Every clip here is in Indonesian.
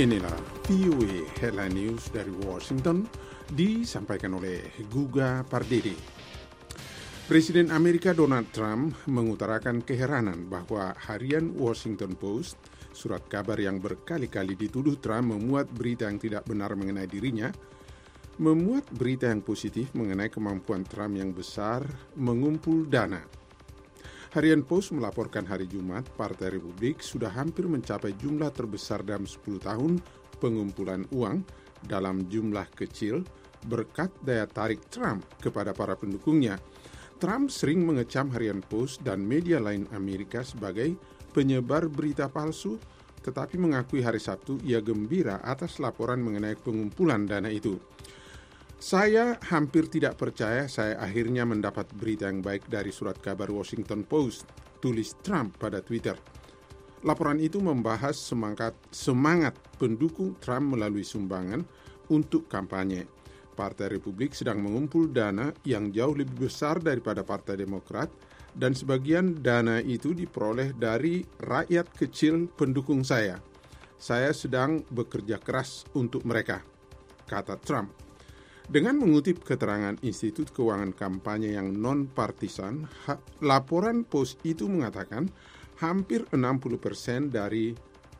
Inilah VOA Headline News dari Washington, disampaikan oleh Guga Pardede. Presiden Amerika Donald Trump mengutarakan keheranan bahwa harian Washington Post, surat kabar yang berkali-kali dituduh Trump memuat berita yang tidak benar mengenai dirinya, memuat berita yang positif mengenai kemampuan Trump yang besar mengumpul dana. Harian Post melaporkan hari Jumat, Partai Republik sudah hampir mencapai jumlah terbesar dalam 10 tahun pengumpulan uang dalam jumlah kecil berkat daya tarik Trump kepada para pendukungnya. Trump sering mengecam Harian Post dan media lain Amerika sebagai penyebar berita palsu, tetapi mengakui hari Sabtu ia gembira atas laporan mengenai pengumpulan dana itu. Saya hampir tidak percaya saya akhirnya mendapat berita yang baik dari surat kabar Washington Post, tulis Trump pada Twitter. Laporan itu membahas semangat pendukung Trump melalui sumbangan untuk kampanye. Partai Republik sedang mengumpul dana yang jauh lebih besar daripada Partai Demokrat, dan sebagian dana itu diperoleh dari rakyat kecil pendukung saya. Saya sedang bekerja keras untuk mereka, kata Trump. Dengan mengutip keterangan Institut Keuangan Kampanye yang non-partisan, laporan Post itu mengatakan hampir 60% dari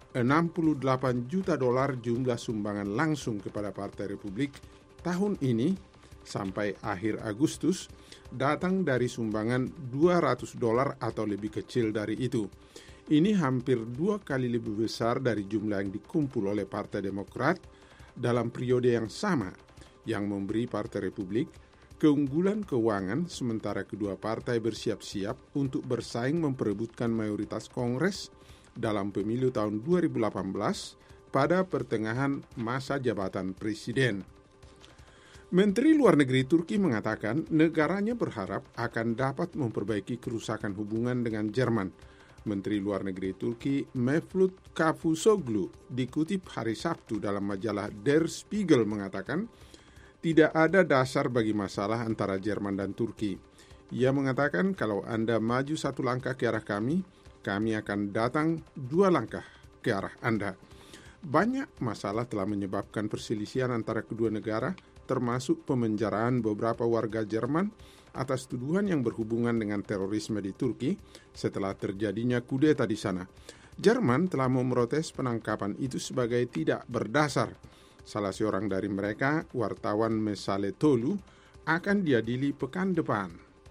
68 juta dolar jumlah sumbangan langsung kepada Partai Republik tahun ini sampai akhir Agustus datang dari sumbangan 200 dolar atau lebih kecil dari itu. Ini hampir 2 kali lebih besar dari jumlah yang dikumpul oleh Partai Demokrat dalam periode yang sama, yang memberi Partai Republik keunggulan keuangan sementara kedua partai bersiap-siap untuk bersaing memperebutkan mayoritas Kongres dalam pemilu tahun 2018 pada pertengahan masa jabatan Presiden. Menteri Luar Negeri Turki mengatakan negaranya berharap akan dapat memperbaiki kerusakan hubungan dengan Jerman. Menteri Luar Negeri Turki Mevlut Cavusoglu dikutip hari Sabtu dalam majalah Der Spiegel mengatakan tidak ada dasar bagi masalah antara Jerman dan Turki. Ia mengatakan kalau Anda maju 1 langkah ke arah kami akan datang 2 langkah ke arah Anda. Banyak masalah telah menyebabkan perselisihan antara kedua negara, termasuk pemenjaraan beberapa warga Jerman atas tuduhan yang berhubungan dengan terorisme di Turki setelah terjadinya kudeta di sana. Jerman telah memprotes penangkapan itu sebagai tidak berdasar. Salah seorang dari mereka, wartawan Mesale Tolu, akan diadili pekan depan.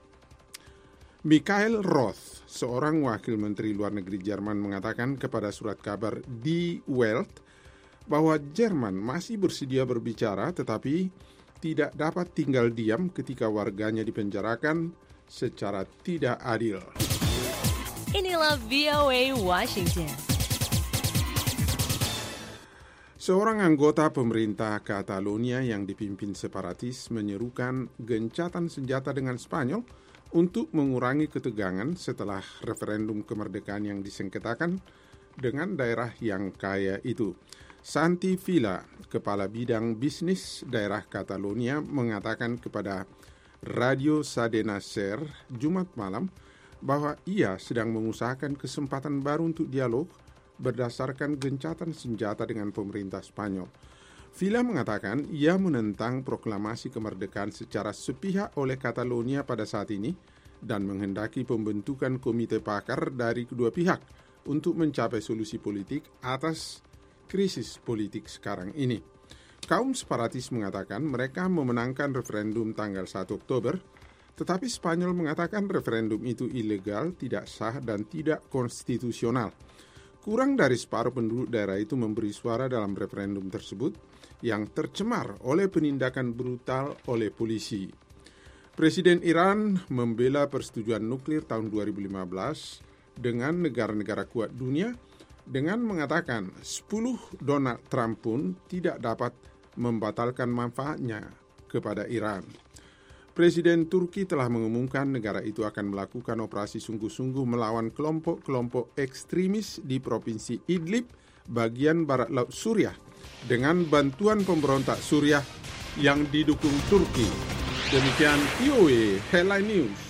Michael Roth, seorang wakil menteri luar negeri Jerman, mengatakan kepada surat kabar Die Welt bahwa Jerman masih bersedia berbicara tetapi tidak dapat tinggal diam ketika warganya dipenjarakan secara tidak adil. Inilah VOA Washington. Seorang anggota pemerintah Catalonia yang dipimpin separatis menyerukan gencatan senjata dengan Spanyol untuk mengurangi ketegangan setelah referendum kemerdekaan yang disengketakan dengan daerah yang kaya itu. Santi Vila, kepala bidang bisnis daerah Catalonia, mengatakan kepada Radio Cadena Ser Jumat malam bahwa ia sedang mengusahakan kesempatan baru untuk dialog berdasarkan gencatan senjata dengan pemerintah Spanyol. Vila mengatakan ia menentang proklamasi kemerdekaan secara sepihak oleh Catalonia pada saat ini dan menghendaki pembentukan komite pakar dari kedua pihak untuk mencapai solusi politik atas krisis politik sekarang ini. Kaum separatis mengatakan mereka memenangkan referendum tanggal 1 Oktober, tetapi Spanyol mengatakan referendum itu ilegal, tidak sah, dan tidak konstitusional. Kurang dari separuh penduduk daerah itu memberi suara dalam referendum tersebut yang tercemar oleh penindakan brutal oleh polisi. Presiden Iran membela persetujuan nuklir tahun 2015 dengan negara-negara kuat dunia dengan mengatakan 10 Donald Trump pun tidak dapat membatalkan manfaatnya kepada Iran. Presiden Turki telah mengumumkan negara itu akan melakukan operasi sungguh-sungguh melawan kelompok-kelompok ekstremis di Provinsi Idlib, bagian barat laut Suriah, dengan bantuan pemberontak Suriah yang didukung Turki. Demikian VOA Headline News.